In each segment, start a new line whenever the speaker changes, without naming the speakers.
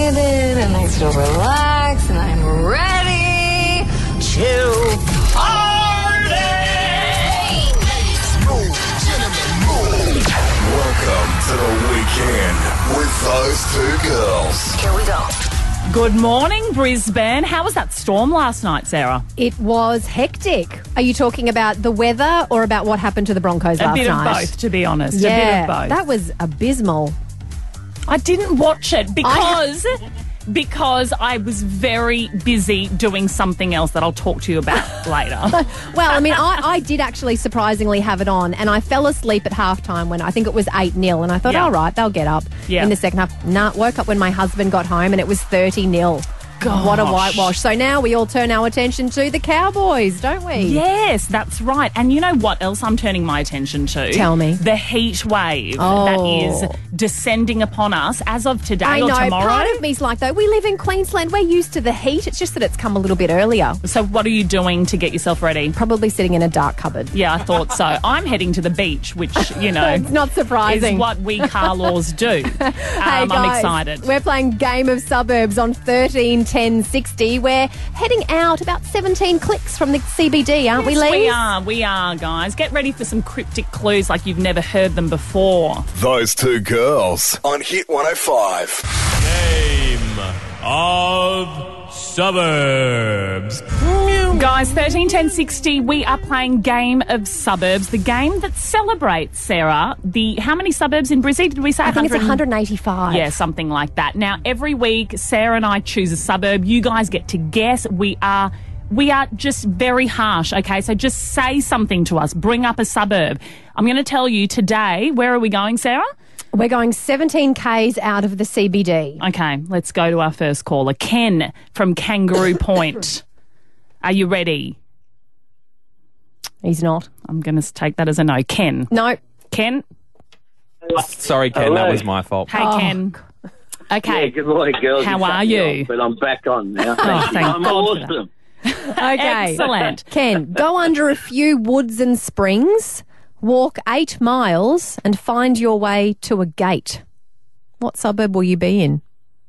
excited and I feel relaxed and I'm ready to party!
Welcome to the weekend with those two girls.
Here we go.
Good morning, Brisbane. How was that storm last night, Sarah?
It was hectic. Are you talking about the weather or about what happened to the Broncos last night?
A bit of both, to be honest.
Yeah,
a bit of both.
that was abysmal.
I didn't watch it because I was very busy doing something else that I'll talk to you about later.
Well, I mean, I did actually surprisingly have it on, and I fell asleep at halftime when I think it was 8-0, and I thought,
Yeah.
all right, they'll get up in the second half. Nah, woke up when my husband got home, and it was 30-0.
Gosh.
What a whitewash. So now we all turn our attention to the Cowboys, don't we?
Yes, that's right. And you know what else I'm turning my attention to?
Tell me.
The heat wave
Oh.
that is descending upon us as of today
I
or
know.
tomorrow.
Part of me's like, though, we live in Queensland. We're used to the heat. It's just that it's come a little bit earlier.
So what are you doing to get yourself ready?
Probably sitting in a dark cupboard.
Yeah, I thought so. I'm heading to the beach, which, you know,
It's not surprising.
is what we Carlaws do.
Hey
I'm
guys,
excited.
We're playing Game of Suburbs on 13 10 60. We're heading out about 17 clicks from the CBD, aren't we,
Yes,
Lee?
we are, guys. Get ready for some cryptic clues like you've never heard them before.
Those two girls on Hit 105.
Game of Suburbs.
Guys, 13 10 60, we are playing Game of Suburbs, the game that celebrates, Sarah, how many suburbs in Brizzy did we say?
I think it's 185.
Yeah, something like that. Now, every week, Sarah and I choose a suburb. You guys get to guess. We are just very harsh, okay? So just say something to us. Bring up a suburb. I'm going to tell you today, where are we going, Sarah?
We're going 17 Ks out of the CBD.
Okay, let's go to our first caller. Ken from Kangaroo Point. Are you ready?
He's not.
I'm going to take that as a no. Ken.
No.
Ken?
Sorry, Ken, that was my fault.
Hey, Ken. Okay.
Yeah, good morning, girls.
How
You cut
are
me
you?
off, but I'm back on now.
Oh, thank
I'm
God for that.
awesome.
Okay.
Excellent.
Ken, go under a few woods and springs, walk 8 miles, and find your way to a gate. What suburb will you be in?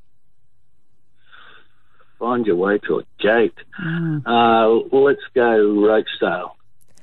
Find your way to a gate. Let's go Rochedale.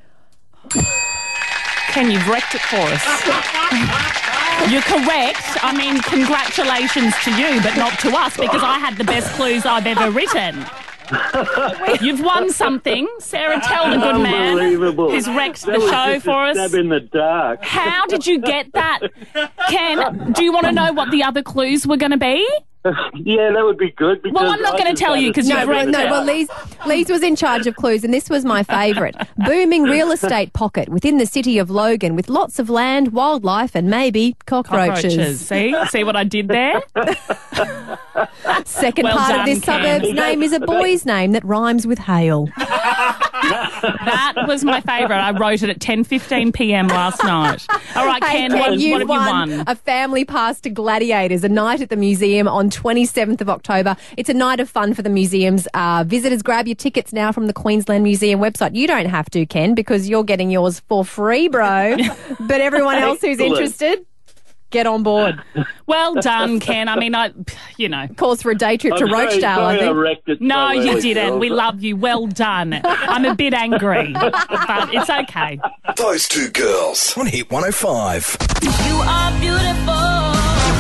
Ken, you've wrecked it for us. You're correct. I mean, congratulations to you, but not to us, because I had the best clues I've ever written. You've won something. Sarah, tell the good man
Unbelievable.
who's wrecked
That
the
was
show
just
for
a
us.
stab in the dark.
How did you get that? Ken, do you want to know what the other clues were going to be?
Yeah, that would be good. Because
Well, I'm not
I
gonna
just
tell you
had a
'cause you've
stab
read
in the
Well,
dark.
Lee's was in charge of clues, and this was my favourite. Booming real estate pocket within the city of Logan with lots of land, wildlife, and maybe cockroaches.
See what I did there?
Second
Well
part
done,
of this
Ken.
suburb's name is a boy's name that rhymes with hail.
That was my favourite. I wrote it at 10:15 p.m. last night. All right,
Hey,
Ken, what have
you've
you won?
a family pass to Gladiators, a night at the museum on 27th of October. It's a night of fun for the museum's visitors. Grab your tickets now from the Queensland Museum website. You don't have to, Ken, because you're getting yours for free, bro. But everyone else who's
Excellent.
interested, get on board.
Well done, Ken. I mean,
Calls for a day trip to
I'm sorry,
Rochedale, I
sorry
think.
wrecked it
No,
so
you
early,
didn't.
girls.
We love you. Well done. I'm a bit angry, but it's okay.
Those two girls on Hit 105.
You are beautiful.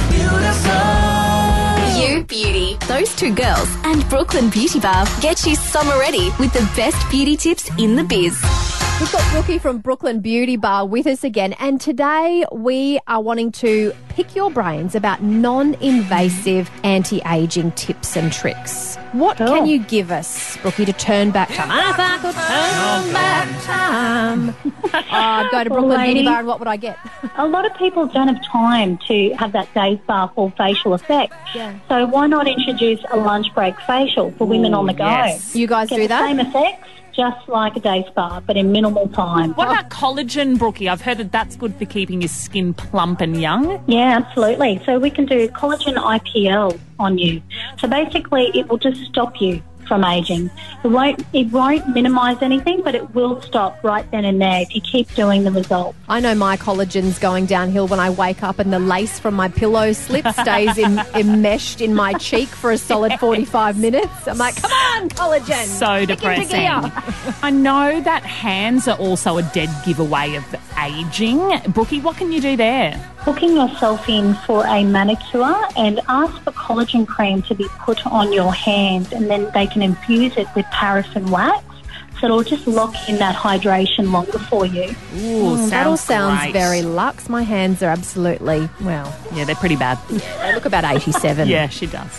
You Beauty. Those two girls and Brooklyn Beauty Bar get you summer ready with the best beauty tips in the biz.
We've got Brookie from Brooklyn Beauty Bar with us again, and today we are wanting to pick your brains about non-invasive anti-aging tips and tricks. What can you give us, Brookie, to turn back time? If I could turn back time. I'd go to Brooklyn Beauty Bar, and what would I get?
A lot of people don't have time to have that day spa full facial effect.
Yeah.
So why not introduce a lunch break facial for women on the go?
yes.
You guys
Get
do
the
that?
same effects, just like a day spa, but in minimal time.
What about collagen, Brookie? I've heard that that's good for keeping your skin plump and young.
Yeah, absolutely. So we can do collagen IPL on you. So basically it will just stop you from ageing. It won't minimise anything, but it will stop right then and there if you keep doing the results.
I know my collagen's going downhill when I wake up and the lace from my pillow slip stays enmeshed in my cheek for a solid 45 minutes. I'm like, come on, collagen.
So depressing. I know that hands are also a dead giveaway of ageing. Brookie, what can you do there?
Booking yourself in for a manicure and ask for collagen cream to be put on your hands, and then they can infuse it with paraffin wax. So it'll just lock in that hydration longer for you.
Ooh,
That all sounds
great.
very luxe. My hands are absolutely, well,
Yeah, they're pretty bad.
they look about 87.
Yeah, she does.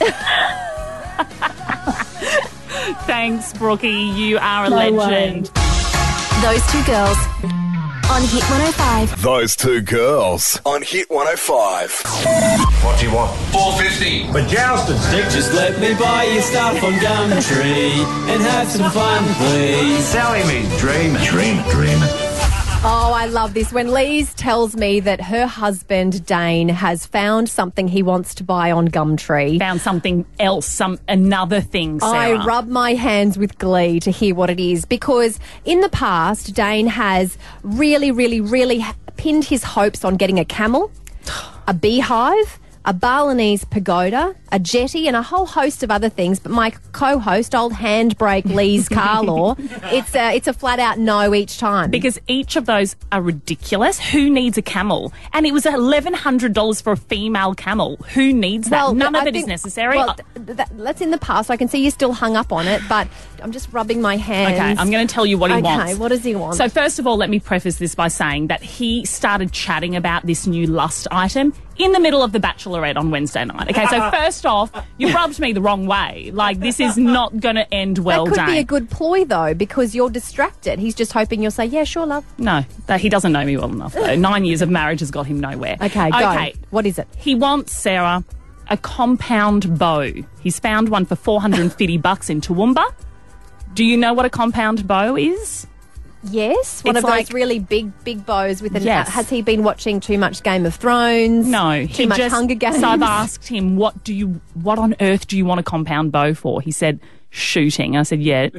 Thanks, Brookie. You are a legend.
Those two girls on Hit 105.
Those two girls on Hit 105.
What do you want?
$4.50.
For jousting sticks.
Just let me buy you stuff on Gumtree and have some fun, please.
Sally me's dreaming. Dreaming.
Oh, I love this. When Lise tells me that her husband, Dane, has found something he wants to buy on Gumtree.
Found something else, another thing, Sarah.
I rub my hands with glee to hear what it is, because in the past, Dane has really pinned his hopes on getting a camel, a beehive, a Balinese pagoda, a jetty, and a whole host of other things. But my co-host, old handbrake Lise Carlaw, it's a flat-out no each time.
Because each of those are ridiculous. Who needs a camel? And it was $1,100 for a female camel. Who needs that? None of it is necessary.
Well, that's in the past. I can see you're still hung up on it, but I'm just rubbing my hands.
Okay, I'm going to tell you what he wants.
Okay, what does he want?
So first of all, let me preface this by saying that he started chatting about this new lust item in the middle of The Bachelorette on Wednesday night. Okay, so first off, you rubbed me the wrong way. Like, this is not going to end well,
That could be
Dane.
a good ploy, though, because you're distracted. He's just hoping you'll say, yeah, sure, love.
No, he doesn't know me well enough, though. 9 years of marriage has got him nowhere.
Okay, go. What is it?
He wants, Sarah, a compound bow. He's found one for $450 in Toowoomba. Do you know what a compound bow is?
Yes, one
It's
of
like-
those really big bows with an...
Yes.
Has he been watching too much Game of Thrones?
No,
Too much Hunger Games?
So I've asked him, what on earth do you want a compound bow for? He said, shooting. I said, yeah,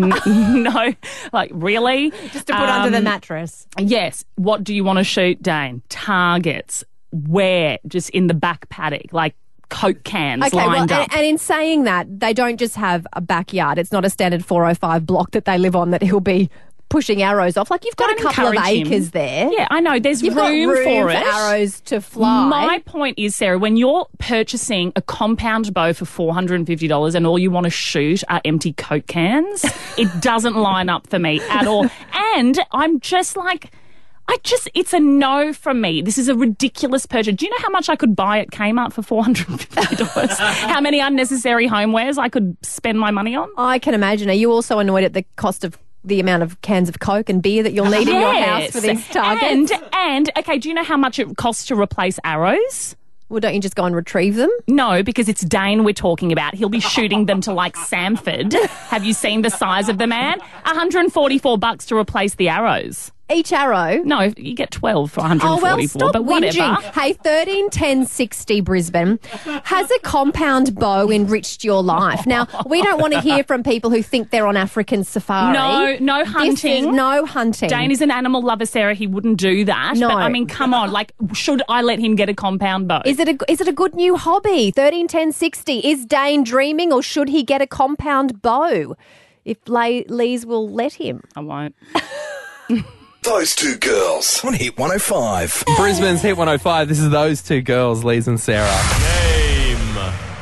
no, like, really?
Just to put under the mattress.
Yes. What do you want to shoot, Dane? Targets. Where? Just in the back paddock, like Coke cans lined up.
And in saying that, they don't just have a backyard. It's not a standard 405 block that they live on that he'll be pushing arrows off. Like, you've got
Don't
a couple of
encourage him.
acres there.
Yeah, I know. There's
You've got room
for it.
arrows to fly.
My point is, Sarah, when you're purchasing a compound bow for $450 and all you want to shoot are empty Coke cans, it doesn't line up for me at all. And I'm just like... it's a no from me. This is a ridiculous purchase. Do you know how much I could buy at Kmart for $450? How many unnecessary homewares I could spend my money on?
I can imagine. Are you also annoyed at the cost of the amount of cans of Coke and beer that you'll need in your house for these targets?
And okay, do you know how much it costs to replace arrows?
Well, don't you just go and retrieve them?
No, because it's Dane we're talking about. He'll be shooting them to, like, Samford. Have you seen the size of the man? $144 to replace the arrows.
Each arrow?
No, you get 12 for $144.
Oh, well, stop
but whatever.
whinging. Hey, 131060 Brisbane. Has a compound bow enriched your life? Now, we don't want to hear from people who think they're on African safari.
No
This is
hunting.
no hunting.
Dane is an animal lover, Sarah. He wouldn't do that.
No.
But, I mean, come on. Like, should I let him get a compound bow?
Is it a good new hobby? 131060. Is Dane dreaming, or should he get a compound bow? If Lise will let him.
I won't.
Those two girls on Hit 105.
Brisbane's Hit 105. This is Those Two Girls, Lise and Sarah. Game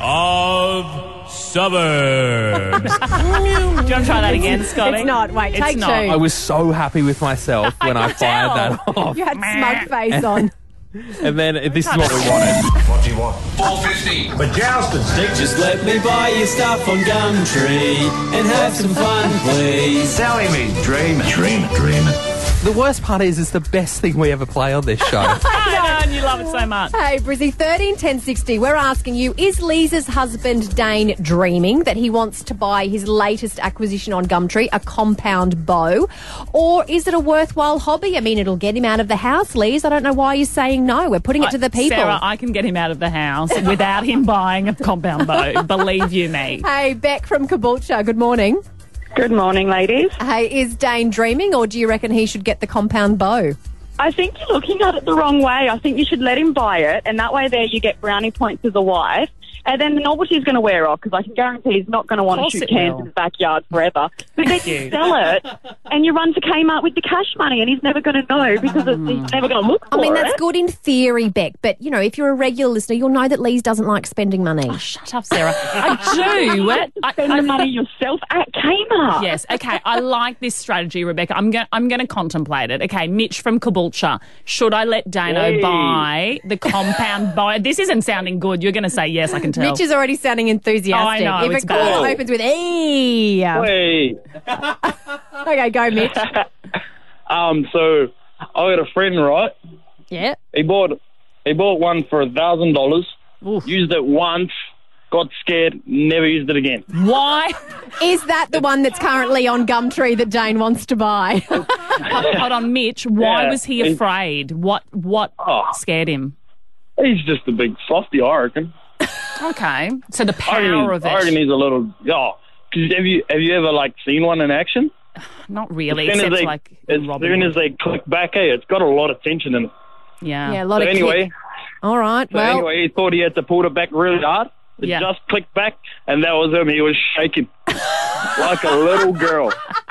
of suburbs.
Do you want to try that again, Scotty?
It's not. Wait, take two.
I was so happy with myself when I fired that off.
You had smug face on.
And then this is what we wanted.
What do you want?
$4.50.
For jousting sticks.
Just let me buy you stuff on Gumtree and have some fun, please.
Sally me's dreaming.
The worst part is it's the best thing we ever play on this show.
I know. And you love it so much.
Hey, Brizzy, 131060, we're asking you, is Lisa's husband Dane dreaming that he wants to buy his latest acquisition on Gumtree, a compound bow? Or is it a worthwhile hobby? I mean, it'll get him out of the house, Liz. I don't know why you're saying no. We're putting it to the people.
Sarah, I can get him out of the house without him buying a compound bow. Believe you me.
Hey, Beck from Caboolture, good morning.
Good morning, ladies.
Hey, is Dane dreaming, or do you reckon he should get the compound bow?
I think you're looking at it the wrong way. I think you should let him buy it, and that way there you get brownie points as a wife, and then the novelty is going to wear off, because I can guarantee he's not going to want to shoot cans in his backyard forever. But then you sell it, and you run to Kmart with the cash money, and he's never going to know, because he's never going to look for it.
I mean, that's good in theory, Beck, but, you know, if you're a regular listener, you'll know that Liz doesn't like spending money.
Oh, shut up, Sarah. I do.
Spend the money yourself at Kmart.
Yes, okay. I like this strategy, Rebecca. I'm going to contemplate it. Okay, Mitch from Caboolture. Should I let Dano buy the compound bow? This isn't sounding good. You're going to say yes, I can tell.
Mitch is already sounding enthusiastic.
I know,
if
it's
a call
bad.
opens with E.
Hey.
Okay, go, Mitch.
So I got a friend, right?
Yeah.
He bought one for $1,000. Used it once, got scared, never used it again.
Why?
Is that the one that's currently on Gumtree that Dane wants to buy?
Hold on, Mitch. Why
Yeah,
was he afraid? What scared him?
He's just a big softy, I reckon.
Okay. So the power of it.
I reckon he's a little. Oh, 'cause have you ever like seen one in action?
Not really,
As soon
except
as they,
like
as
Robin
soon
Hood.
as they click back, it's got a lot of tension in it.
Yeah.
Yeah, a lot
So
of
anyway,
kick. All right,
so
well.
anyway, he thought he had to pull it back really hard. It
Yeah.
just clicked back, and that was him. He was shaking like a little girl.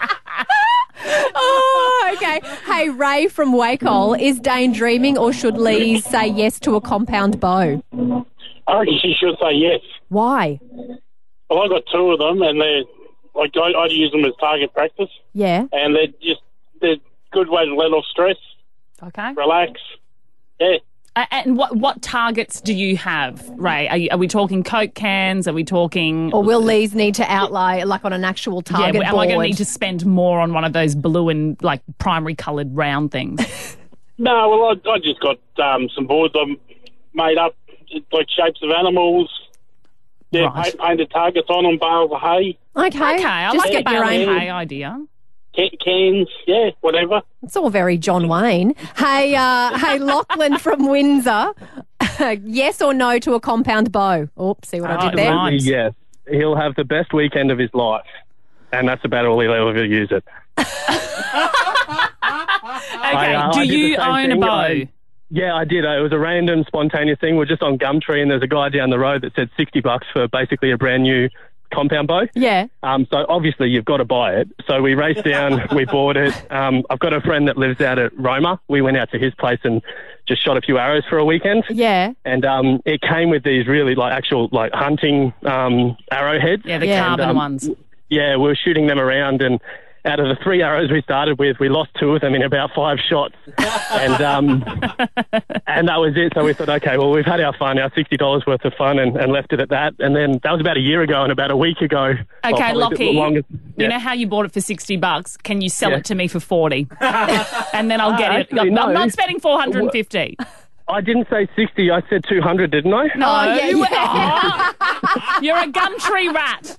Oh, okay. Hey, Ray from Wakehole, is Dane dreaming, or should Lee say yes to a compound bow?
I reckon she should say yes.
Why?
Well, I got two of them, and they're like I'd use them as target practice,
Yeah.
and they're good way to let off stress,
Okay.
relax. Yeah.
And what targets do you have, Ray? Are we talking Coke cans? Are we talking...
Or will Lee's need to outlay, like on an actual target
am I
board?
going to need to spend more on one of those blue and like primary coloured round things?
No, well, I just got some boards I've made up, like shapes of animals. Yeah,
Right.
painted targets on them, bales of hay,
Okay.
I
Just
like the
get your
bale
own.
and hay idea.
cans, yeah, whatever.
It's all very John Wayne. Hey, hey, Lachlan from Windsor. Yes or no to a compound bow? Oh, see what I did there?
Right.
Yes, he'll have the best weekend of his life, and that's about all he'll ever use it.
Okay,
I
do
did the
you
same
own a
thing.
bow?
Yeah, I did. It was a random, spontaneous thing. We're just on Gumtree, and there's a guy down the road that said $60 for basically a brand new compound bow.
Yeah.
So obviously you've got to buy it. So we raced down, we bought it. I've got a friend that lives out at Roma. We went out to his place and just shot a few arrows for a weekend.
Yeah.
And it came with these really actual hunting arrowheads.
Yeah, the carbon ones.
Yeah, we were shooting them around, and out of the 3 arrows we started with, we lost 2 of them in about 5 shots. And and that was it. So we thought, okay, well, we've had our fun, our $60 worth of fun, and left it at that. And then that was about a year ago, and about a week ago.
Okay, Lockie,
you
know how you bought it for $60? Can you sell it to me for $40? And then I'll get it.
Actually, no.
I'm not spending $450.
I didn't say 60, I said 200, didn't I?
No,
yeah.
You're a Gumtree rat.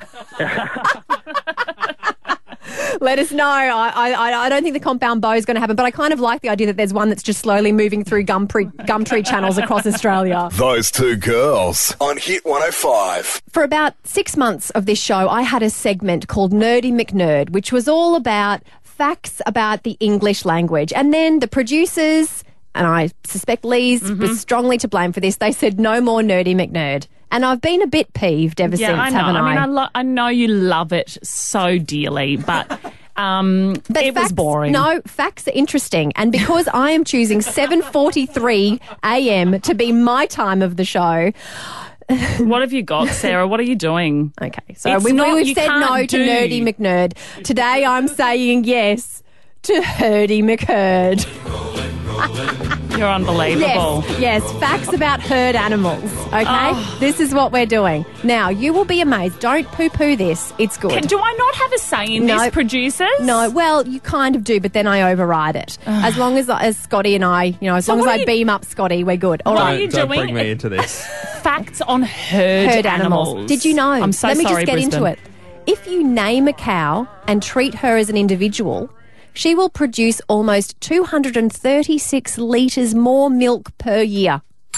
Let us know. I don't think the compound bow is going to happen, but I kind of like the idea that there's one that's just slowly moving through Gumtree channels across Australia.
Those two girls on Hit 105.
For about 6 months of this show, I had a segment called Nerdy McNerd, which was all about facts about the English language. And then the producers, and I suspect Lee's was strongly to blame for this, they said no more Nerdy McNerd. And I've been a bit peeved ever since,
I know.
haven't I?
I mean, I know you love it so dearly, but it was boring.
No, facts are interesting. And because I am choosing 7:43 a.m. to be my time of the show.
What have you got, Sarah? What are you doing?
Okay, so we've said no to Nerdy McNerd. Today I'm saying yes to Herdy McHerd.
You're unbelievable.
Yes, facts about herd animals, okay?
Oh.
This is what we're doing. Now, you will be amazed. Don't poo-poo this. It's good.
Do I not have a say in this, producers?
No, well, you kind of do, but then I override it. As long as Scotty and I, as long as I beam up Scotty, we're good. All right.
Don't bring me into this.
Facts on herd animals.
Did you know?
I'm so
Let me
sorry,
just get
Brisbane.
into it. If you name a cow and treat her as an individual, she will produce almost 236 litres more milk per year.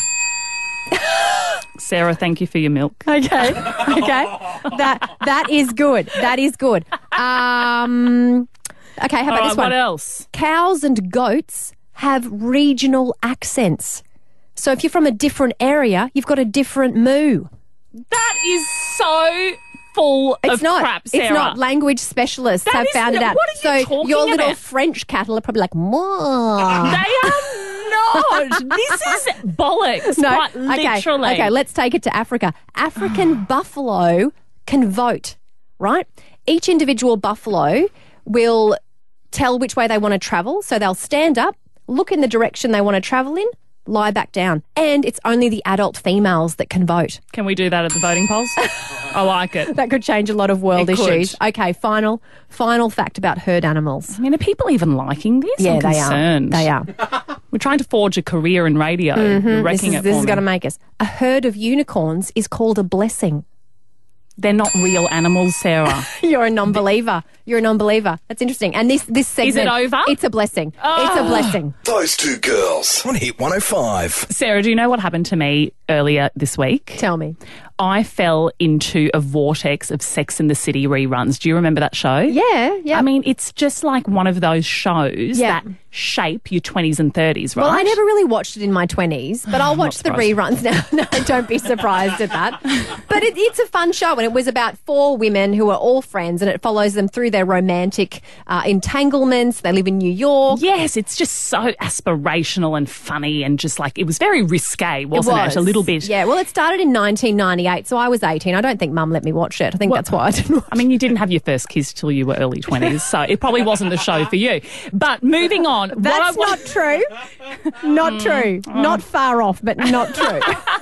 Sarah, thank you for your milk.
Okay. That is good. That is good. Okay, how about this one?
What else?
Cows and goats have regional accents. So if you're from a different area, you've got a different moo.
That is so full of crap, Sarah.
It's not. Language specialists have found it out.
What are you talking
your little
about?
French cattle are probably like, more.
They are not. This is bollocks.
No,
quite literally.
Okay, let's take it to Africa. African buffalo can vote, right? Each individual buffalo will tell which way they want to travel. So they'll stand up, look in the direction they want to travel in, lie back down. And it's only the adult females that can vote.
Can we do that at the voting polls? I like it.
That could change a lot of world
It could.
issues. Okay, final fact about herd animals.
I mean, are people even liking this?
Yeah,
I'm
they
concerned.
are. They are.
We're trying to forge a career in radio. You're wrecking it for
This is
me.
going to make us. A herd of unicorns is called a blessing.
They're not real animals, Sarah.
You're a non-believer. You're a non-believer. That's interesting. And this segment...
Is it over?
It's a blessing. It's a blessing.
Those two girls on Hit 105.
Sarah, do you know what happened to me earlier this week?
Tell me.
I fell into a vortex of Sex and the City reruns. Do you remember that show?
Yeah.
I mean, it's just like one of those shows that shape your 20s and 30s, right?
Well, I never really watched it in my 20s, but I'll watch the reruns now. No, don't be surprised at that. But it's a fun show, and it was about 4 women who are all friends, and it follows them through their romantic entanglements. They live in New York.
Yes, it's just so aspirational and funny, and just like, it was very risque, wasn't it? A little bit.
Yeah, well, it started in 1998, so I was 18. I don't think Mum let me watch it. I think that's why I didn't watch it.
I mean, you didn't have your first kiss till you were early 20s, so it probably wasn't the show for you. But moving on.
That's not true. Not true. Not far off, but not true.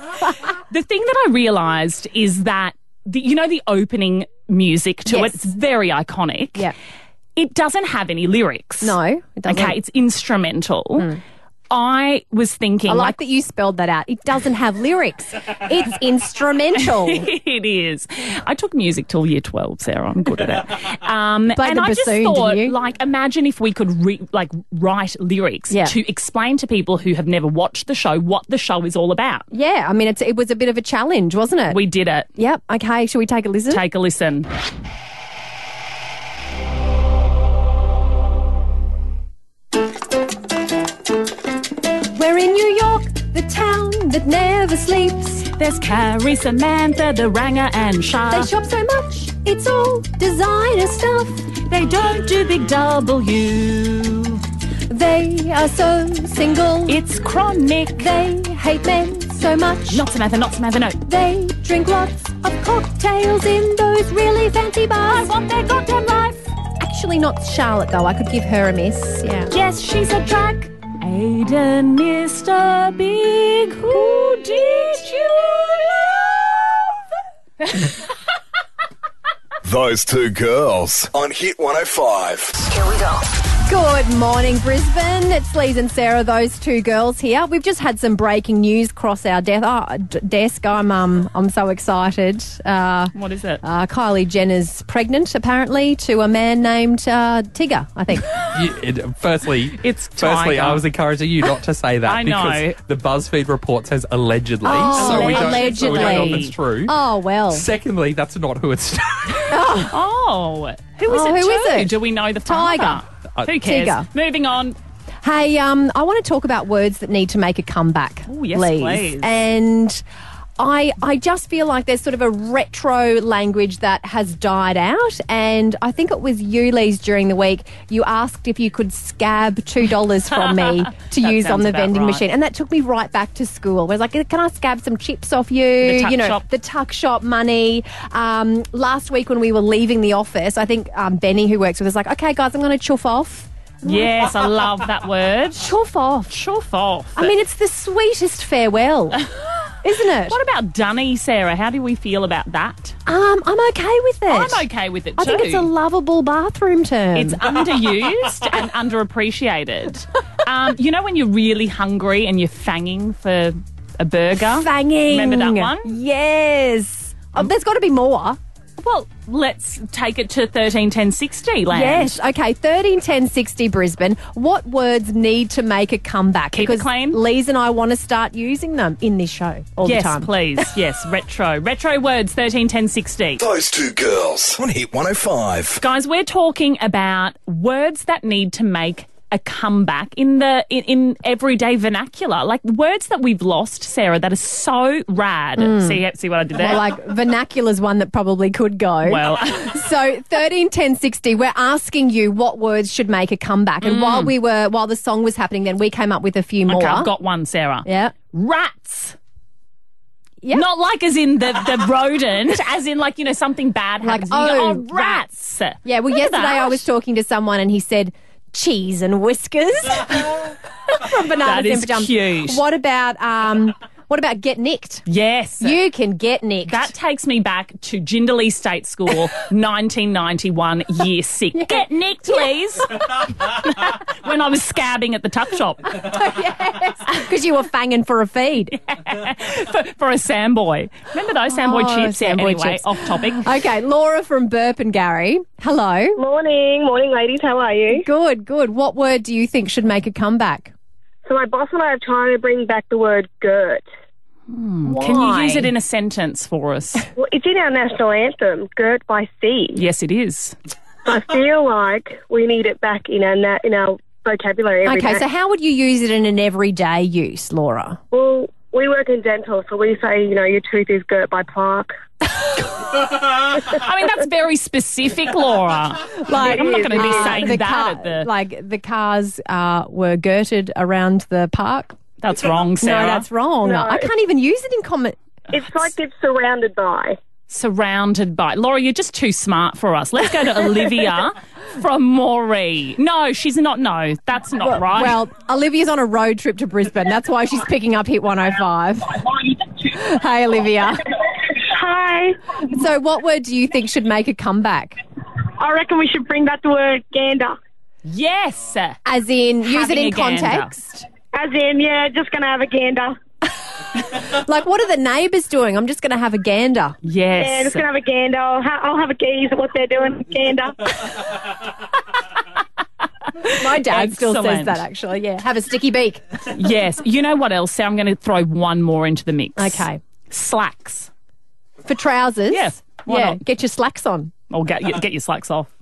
The thing that I realised is that, the opening music to it, it's very iconic.
Yeah.
It doesn't have any lyrics.
No, it doesn't.
Okay, it's instrumental. I was thinking...
I like that you spelled that out. It doesn't have lyrics. It's instrumental.
It is. I took music till year 12, Sarah. I'm good at it. And
the
I just
bassoon,
thought,
didn't you?
imagine if we could write lyrics to explain to people who have never watched the show what the show is all about.
Yeah, I mean, it was a bit of a challenge, wasn't it?
We did it.
Yep. Okay, shall we take a listen?
Take a listen.
We're in New York, the town that never sleeps.
There's Carrie, Samantha, the Ranger, and Shah.
They shop so much, it's all designer stuff.
They don't do big W.
They are so single.
It's chronic.
They hate men so much.
Not Samantha, no.
They drink lots of cocktails in those really fancy bars.
I want their goddamn life.
Actually, not Charlotte, though. I could give her a miss. Yeah.
Yes, she's a drag. Aiden, Mr. Big, who did you love?
Those two girls on Hit 105.
Here we go.
Good morning, Brisbane. It's Lise and Sarah, those two girls here. We've just had some breaking news cross our desk. I'm so excited.
What is it?
Kylie Jenner's pregnant, apparently, to a man named Tigger, I think.
Firstly,
Tiger.
I was encouraging you not to say that
I know.
because the BuzzFeed report says allegedly,
Oh,
so we don't
allegedly.
know if it's true.
Oh, well.
Secondly, that's not who it's.
Oh, who is it?
Who is it?
Do we know the father?
Tiger.
Who cares?
Tigger.
Moving on.
Hey, I want to talk about words that need to make a comeback.
Oh, yes,
Lise.
please.
And I just feel like there's sort of a retro language that has died out. And I think it was you, Lise, during the week, you asked if you could scab $2 from me to
That
use on
sounds
the
about
vending
right.
machine. And that took me right back to school. I was like, can I scab some chips off you?
The tuck shop.
The tuck shop money. Last week when we were leaving the office, I think Benny, who works with us, was like, okay, guys, I'm going to chuff off.
Yes, I love that word.
Chuff off.
Chuff off.
I mean, it's the sweetest farewell, isn't it?
What about dunny, Sarah? How do we feel about that?
I'm okay with it.
I'm okay with it too.
I think it's a lovable bathroom term.
It's underused and underappreciated. You know when you're really hungry and you're fanging for a burger?
Fanging.
Remember that one?
Yes. There's got to be more.
Well, let's take it to 131060 land.
Yes, okay, 131060 Brisbane. What words need to make a comeback?
Keep it clean.
Lise and I want to start using them in this show all the time.
Yes, please. Yes, retro. Retro words, 131060.
Those two girls on Hit 105.
Guys, we're talking about words that need to make a comeback in everyday vernacular, like words that we've lost, Sarah, that are so rad. See what I did there?
Well, like vernacular's one that probably could go.
Well,
so 131060, we're asking you what words should make a comeback, and while the song was happening, then we came up with a few more.
Okay, I've got one, Sarah.
Yeah,
rats.
Yep.
Not like as in the rodent, as in like, something bad happens.
Like,
and you go, rats.
Yeah, well, yesterday I was talking to someone and he said cheese and whiskers from Bananas in Pajamas.
Cute.
What about get nicked?
Yes.
You can get nicked.
That takes me back to Jindalee State School, 1991, year 6. Yeah. Get nicked, please. When I was scabbing at the tuck shop.
Yes, because you were fanging for a feed.
Yeah. For a Samboy. Remember those Samboy chips?
Samboy
anyway,
chips.
Off topic.
Okay, Laura from Burp and Gary. Hello.
Morning, ladies. How are you?
Good. What word do you think should make a comeback?
So my boss and I are trying to bring back the word girt.
Can you use it in a sentence for us?
Well, it's in our national anthem, Girt by Sea.
Yes, it is.
I feel like we need it back in our vocabulary every day.
Okay, so how would you use it in an everyday use, Laura?
Well, we work in dental, so we say, your tooth is girt by plaque.
I mean, that's very specific, Laura. Like, I'm not going to be saying that
the cars were girted around the park.
That's wrong, Sarah.
No, that's wrong.
No.
I can't even use it in common.
It's like it's surrounded by.
Surrounded by. Laura, you're just too smart for us. Let's go to Olivia from Moree. No, she's not. No, that's not right.
Well, Olivia's on a road trip to Brisbane. That's why she's picking up Hit 105. Hey, Olivia.
Hi.
So what word do you think should make a comeback?
I reckon we should bring back the word gander.
Yes.
As in, use it
Having
in
a gander.
context?
As in, just going to have a gander.
Like, what are the neighbours doing? I'm just going to have a gander.
Yes.
Yeah, just going to have a gander. I'll have a gaze at what they're doing. Gander.
My dad still says that, actually. Yeah, have a sticky beak.
Yes. You know what else? So I'm going to throw one more into the mix.
Okay.
Slacks.
For trousers?
Yes. Why
Yeah,
not?
get your slacks on.
Or get your slacks off.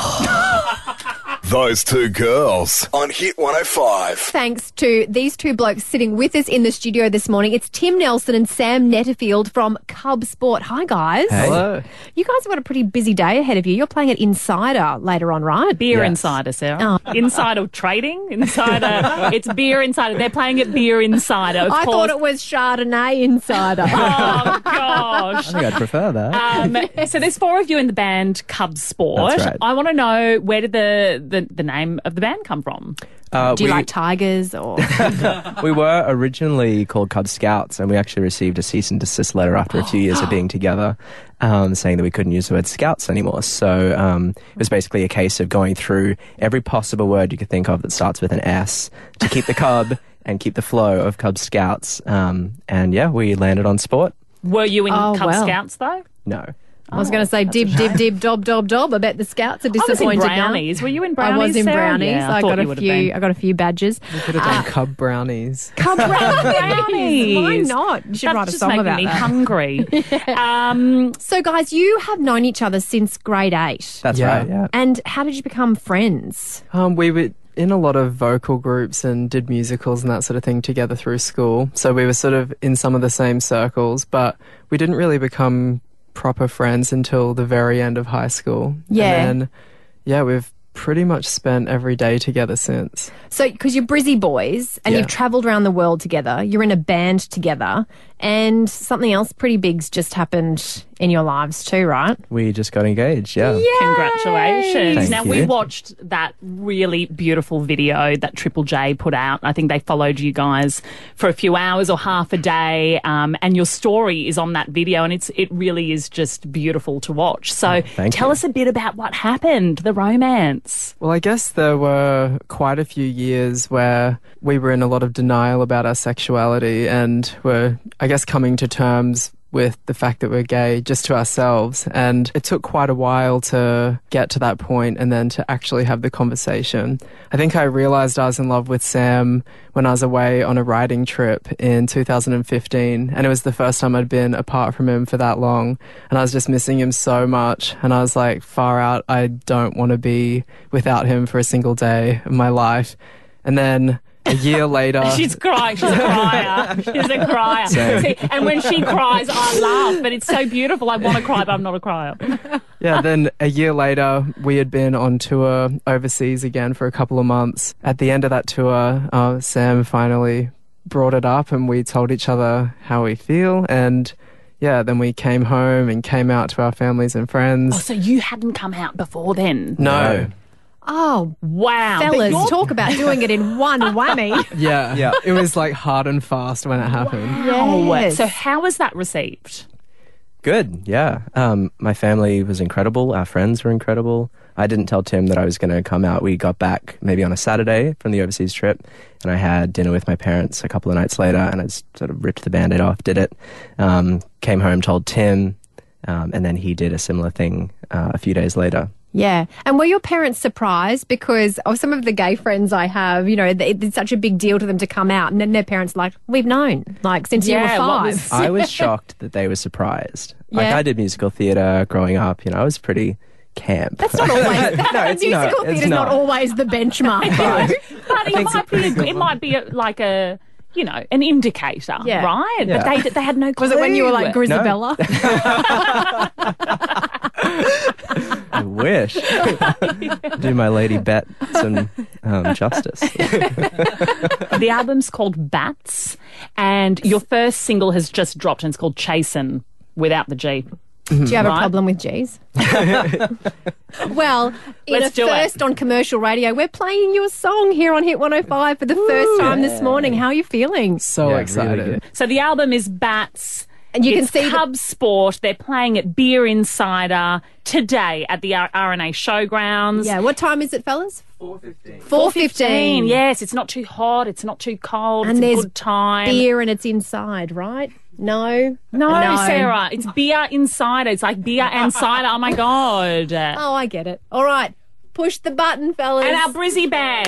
Those two girls on Hit 105.
Thanks to these two blokes sitting with us in the studio this morning. It's Tim Nelson and Sam Netterfield from Cub Sport. Hi, guys.
Hey. Hello.
You guys have got a pretty busy day ahead of you. You're playing at Insider later on, right?
Beer Insider, Sarah.
Oh.
Insider trading? Insider. It's Beer Insider. They're playing at Beer Insider. Of
I
course.
thought it was Chardonnay Insider.
Oh, gosh.
I think I'd prefer that.
So there's 4 of you in the band Cub Sport.
That's right.
I want to know, where did the name of the band come from?
Do you like tigers or?
We were originally called Cub Scouts, and we actually received a cease and desist letter after a few years of being together, saying that we couldn't use the word Scouts anymore. So it was basically a case of going through every possible word you could think of that starts with an S to keep the Cub and keep the flow of Cub Scouts. And yeah, we landed on Sport.
Were you in Cub Scouts, though?
No.
I was going to say dib, dob, dob, dob. I bet the Scouts are disappointed
I was in Brownies.
now.
Were you in Brownies,
I was in
Sarah?
Brownies.
Yeah,
I
thought
got
you would
a
have
few.
been.
I got a few badges.
We could have done Cub Brownies.
Cub Brownies. Why not? You should
That's
write a
just
song
making
about
me
that.
hungry.
So, guys, you have known each other since grade 8.
That's right, yeah.
And how did you become friends?
We were in a lot of vocal groups and did musicals and that sort of thing together through school. So we were sort of in some of the same circles, but we didn't really become proper friends until the very end of high school.
Yeah.
And then, yeah, we've pretty much spent every day together since.
So, because you're Brizzy boys and
Yeah.
you've travelled around the world together, you're in a band together, And something else pretty big's just happened in your lives too, right?
We just got engaged, yeah.
Congratulations.
Thank
Now,
you.
we watched that really beautiful video that Triple J put out. I think they followed you guys for a few hours or half a day, and your story is on that video, and it really is just beautiful to watch. So tell us a bit about what happened, the romance.
Well, I guess there were quite a few years where we were in a lot of denial about our sexuality and were, I guess, coming to terms with the fact that we're gay just to ourselves. And it took quite a while to get to that point and then to actually have the conversation. I think I realised I was in love with Sam when I was away on a riding trip in 2015. And it was the first time I'd been apart from him for that long. And I was just missing him so much. And I was like, far out, I don't want to be without him for a single day of my life. And then a year later...
She's crying. She's a crier. She's a crier. See, and when she cries, I laugh, but it's so beautiful. I want to cry, but I'm not a crier.
Yeah, then a year later, we had been on tour overseas again for a couple of months. At the end of that tour, Sam finally brought it up and we told each other how we feel. And yeah, then we came home and came out to our families and friends.
Oh, so you hadn't come out before then?
No.
Oh,
wow.
Fellas, talk about doing it in one whammy.
Yeah. It was like hard and fast when it happened.
Yes.
So how was that received?
Good, yeah. My family was incredible. Our friends were incredible. I didn't tell Tim that I was going to come out. We got back maybe on a Saturday from the overseas trip, and I had dinner with my parents a couple of nights later, and I sort of ripped the Band-Aid off, did it. Came home, told Tim, and then he did a similar thing a few days later.
Yeah. And were your parents surprised? Because of some of the gay friends I have, you know, it's such a big deal to them to come out. And then their parents are like, we've known, like, since you were 5.
I was shocked that they were surprised.
Yeah.
Like, I did musical theatre growing up. You know, I was pretty camp.
That's not always...
musical
theatre's not always the benchmark, though.
But it might be like a... you know, an indicator, right?
Yeah.
But they had no clue.
Was it when you were like Grisabella?
I wish. Do my Lady Bet some justice.
The album's called Bats, and your first single has just dropped, and it's called Chasin' without the G.
Do you have a problem with G's? Well,
Let's do
first on commercial radio, we're playing your song here on Hit 105 for the first time this morning. How are you feeling?
So excited.
Really good.
So the album is Bats.
And you
it's
can see
Cub Sport. They're playing at Beer Insider today at the RNA Showgrounds.
Yeah, what time is it, fellas?
4:15.
4:15.
Yes, it's not too hot. It's not too cold.
And
it's a
there's
good time.
beer and it's inside, right? No,
Sarah. It's Beer Insider. It's like beer and cider. Oh, my God.
Oh, I get it. All right. Push the button, fellas.
And our Brizzy band.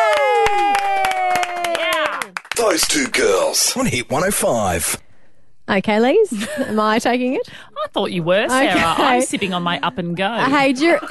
Yeah.
Those two girls on Hit 105.
Okay, Lise, am I taking it?
I thought you were, Sarah.
Okay.
I'm sipping on my up and go.
Hey,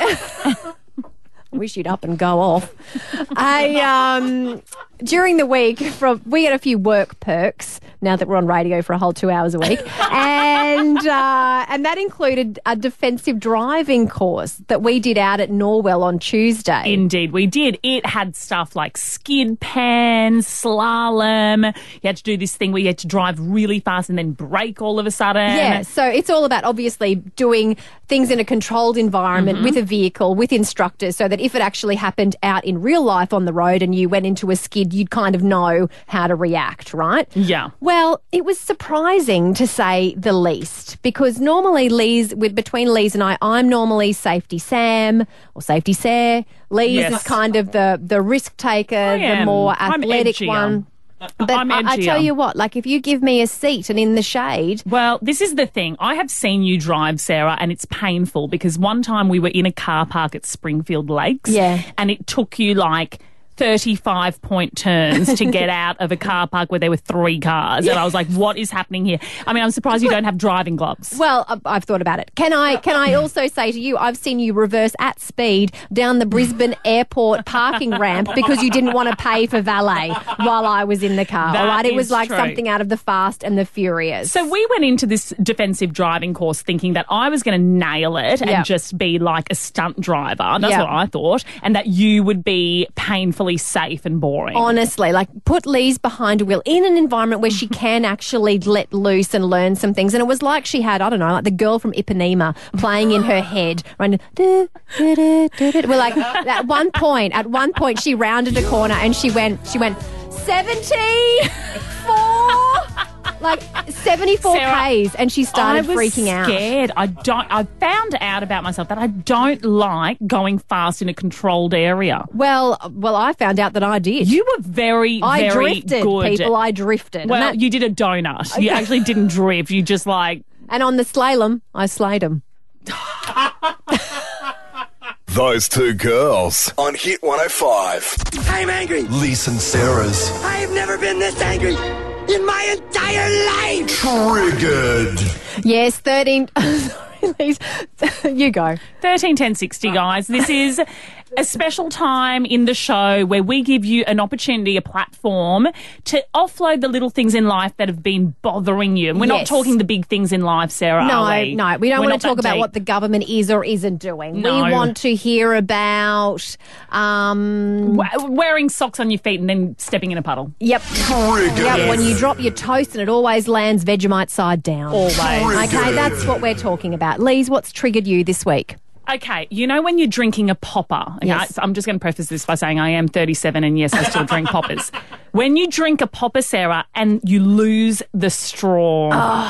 I wish you'd up and go off. During the week, we get a few work perks now that we're on radio for a whole 2 hours a week, and that included a defensive driving course that we did out at Norwell on Tuesday.
Indeed, we did. It had stuff like skid pan, slalom. You had to do this thing where you had to drive really fast and then brake all of a sudden.
Yeah, so it's all about obviously doing things in a controlled environment with a vehicle, with instructors, so that if it actually happened out in real life on the road and you went into a skid, you'd kind of know how to react, right?
Yeah.
Well, it was surprising to say the least, because normally between Lise and I'm normally Safety Sam or Safety Sarah. Lise is kind of the risk taker, the more athletic one. But I tell you what, like if you give me a seat and in the shade...
Well, this is the thing. I have seen you drive, Sarah, and it's painful because one time we were in a car park at Springfield Lakes and it took you like 35-point turns to get out of a car park where there were 3 cars. And I was like, what is happening here? I mean, I'm surprised you don't have driving gloves.
Well, I've thought about it. Can I also say to you, I've seen you reverse at speed down the Brisbane airport parking ramp because you didn't want to pay for valet while I was in the car.
That
all right, it was
is
like
true.
something out of the Fast and the Furious.
So we went into this defensive driving course thinking that I was going to nail it and just be like a stunt driver. That's what I thought. And that you would be painfully equally safe and boring.
Honestly, like put Lise behind a wheel in an environment where she can actually let loose and learn some things. And it was like she had, I don't know, like the girl from Ipanema playing in her head. Right? We're like, at one point she rounded a corner and she went 74, like 74 Ks, and she started freaking out.
Scared. I found out about myself that I don't like going fast in a controlled area.
Well, I found out that I did.
You were very
drifted,
good.
People, I drifted.
Well, you did a donut. You actually didn't drift. You just like...
And on the slalom, I slayed them.
Those two girls on Hit 105.
I'm angry.
Lise and Sarah's
I have never been this angry in my entire life.
Triggered.
Yes, 13... Sorry, Lise. You go.
13 10 60, guys. This is a special time in the show where we give you an opportunity, a platform to offload the little things in life that have been bothering you. And we're not talking the big things in life, Sarah, are we?
No, we don't want to talk about what the government is or isn't doing.
No.
We want to hear about...
wearing socks on your feet and then stepping in a puddle.
Yep. Yep, when you drop your toast and it always lands Vegemite side down.
Always.
Okay, that's what we're talking about. Lise, what's triggered you this week?
Okay, you know when you're drinking a popper,
Yes.
I'm just going to preface this by saying I am 37 and yes, I still drink poppers. When you drink a popper, Sarah, and you lose the straw.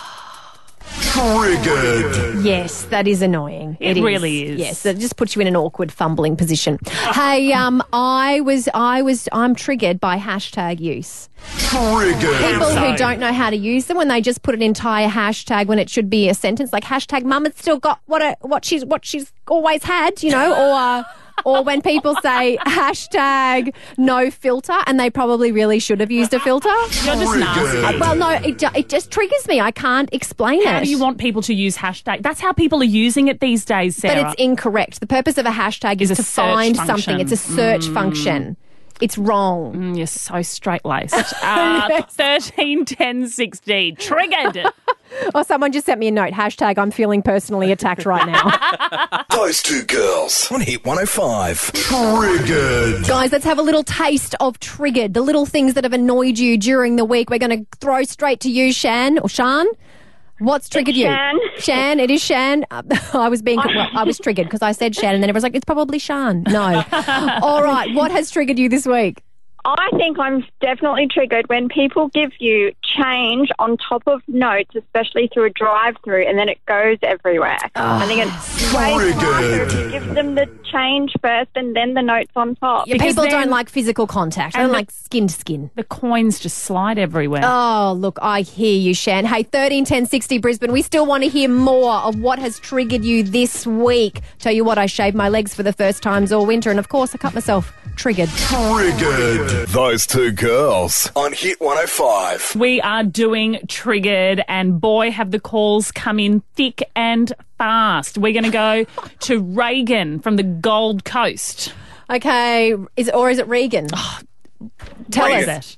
Triggered.
Yes, that is annoying.
It really is.
Yes, that just puts you in an awkward, fumbling position. Hey, I'm triggered by hashtag use.
Triggered.
People who don't know how to use them when they just put an entire hashtag when it should be a sentence, like hashtag mum has still got what she's always had, you know, or when people say hashtag no filter and they probably really should have used a filter.
You're just nasty.
Well, no, it just triggers me. I can't explain it.
How do you want people to use hashtag? That's how people are using it these days, Sarah.
But it's incorrect. The purpose of a hashtag is to find something. It's a search function. It's wrong.
You're so straight-laced. 13 10 60. Triggered.
Or someone just sent me a note. Hashtag I'm feeling personally attacked right now.
Those two girls on Hit 105. Triggered.
Guys, let's have a little taste of triggered. The little things that have annoyed you during the week. We're going to throw straight to you, Shan, or Shan. What's triggered you?
Shan.
Shan, it is Shan. I was triggered because I said Shan and then everyone's like, it's probably Shan. No. All right, what has triggered you this week?
I think I'm definitely triggered when people give you change on top of notes, especially through a drive-through, and then it goes everywhere. I think it's way smarter if you give them the change first and then the notes on top.
Yeah, people don't like physical contact. They don't like skin to skin.
The coins just slide everywhere.
Oh, look, I hear you, Shan. Hey, 13 10 60 Brisbane, we still want to hear more of what has triggered you this week. Tell you what, I shaved my legs for the first times all winter, and of course I cut myself. Triggered.
Triggered. Those two girls on Hit 105.
We are doing Triggered, and boy, have the calls come in thick and fast. We're going to go to Reagan from the Gold Coast.
Okay, is it Regan? Tell us.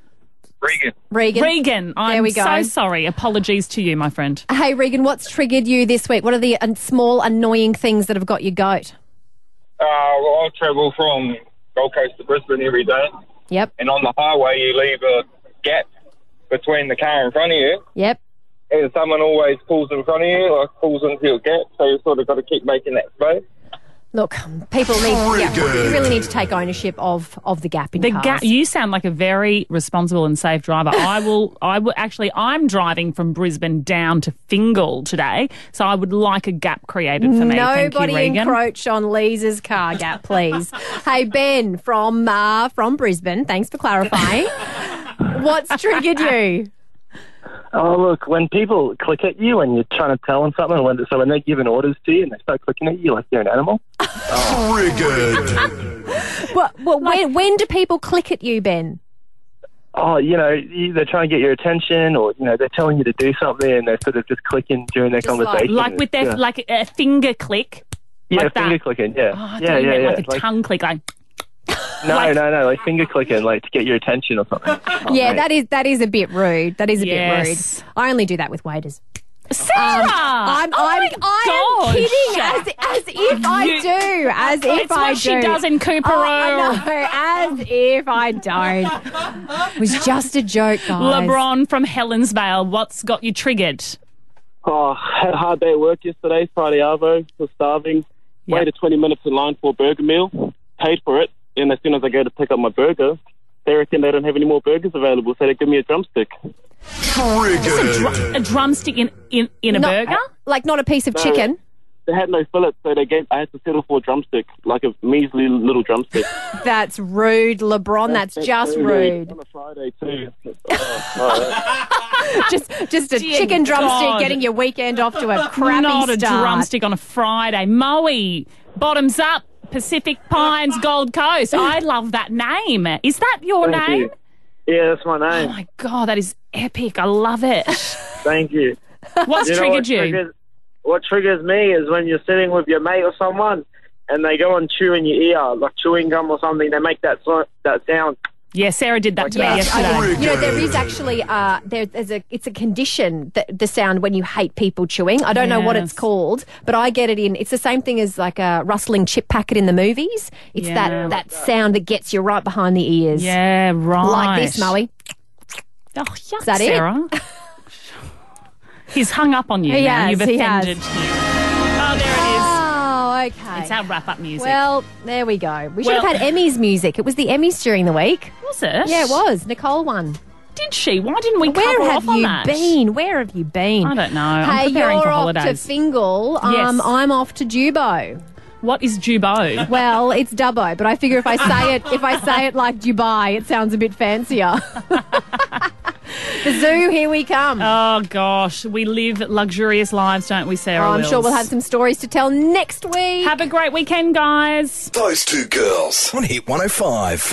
Regan.
I'm
there we go.
So sorry. Apologies to you, my friend.
Hey, Regan, what's triggered you this week? What are the small annoying things that have got you goat?
Well, I travel from Gold Coast to Brisbane every day.
Yep.
And on the highway, you leave a gap between the car in front of you.
Yep.
And someone always pulls in front of you, like pulls into your gap, so you sort of got to keep making that space.
Look, people you really need to take ownership of the gap in cars.
You sound like a very responsible and safe driver. I'm driving from Brisbane down to Fingal today, so I would like a gap created for me. Thank you,
Nobody
Regan.
encroach on Lisa's car gap, please. Hey, Ben from Brisbane, thanks for clarifying. What's triggered you?
Oh, look, when people click at you and you're trying to tell them something, when they're giving orders to you and they start clicking at you like you're an animal.
Triggered.
Well, when do people click at you, Ben?
Oh, they're trying to get your attention, or, they're telling you to do something and they're sort of just clicking during their conversation.
Like with their, like a finger click?
Yeah,
like
finger clicking, yeah.
Oh, yeah. Like a tongue click, like...
No, like finger clicking, like to get your attention or something.
Yeah, mate. that is a bit rude. That is a bit rude. I only do that with waiters.
Sarah!
I'm kidding. kidding. As if I do. As if
it's
I
what
do.
she does in Cooperoo.
Oh, no, as if I don't. It was just a joke, guys.
LeBron from Helensvale, what's got you triggered?
Oh, had a hard day at work yesterday, Friday Arvo, was starving.
Yep.
Waited 20 minutes in line for a burger meal, paid for it, and as soon as I go to pick up my burger, they reckon they don't have any more burgers available, so they give me a drumstick.
A drumstick in a burger?
Like not a piece of chicken?
They had no fillet, so I had to settle for a drumstick, like a measly little drumstick.
That's rude, LeBron. That's just rude.
On a Friday too.
Just a chicken drumstick getting your weekend off to a crappy
Not a
start.
drumstick on a Friday. Moe, bottoms up, Pacific Pines, Gold Coast. I love that name. Is that your
Thank
name?
you. Yeah, that's my name.
Oh, my God, that is epic. I love it.
Thank you.
What's
You know
triggered you?
What triggers me is when you're sitting with your mate or someone and they go and chew in your ear, like chewing gum or something. They make that sound.
Yeah, Sarah did that to me
Yes,
yesterday.
you know, there is actually it's a condition, the sound when you hate people chewing. I don't know what it's called, but I get it in. It's the same thing as like a rustling chip packet in the movies. It's that sound that gets you right behind the ears.
Yeah, right.
Like this, Moe.
Oh, yuck,
Is that it?
Sarah. He's hung up on you
He
now.
has,
You've
he
offended
has.
him. Oh, there it is.
Oh, okay.
It's our wrap-up music.
Well, there we go. We should have had Emmys music. It was the Emmys during the week.
Was it?
Yeah, it was. Nicole won.
Did she? Why didn't we
Where
cover
have
off on
you
that?
been? Where have you been?
I don't know. I'm
Hey,
preparing
you're
for
off
holidays.
to Fingal.
Yes.
I'm off to Dubo.
What is Dubo?
Well, it's Dubbo, but I figure if I say it like Dubai, it sounds a bit fancier. The zoo, here we come.
Oh, gosh. We live luxurious lives, don't we, Sarah?
I'm sure we'll have some stories to tell next week.
Have a great weekend, guys.
Those two girls on Hit 105.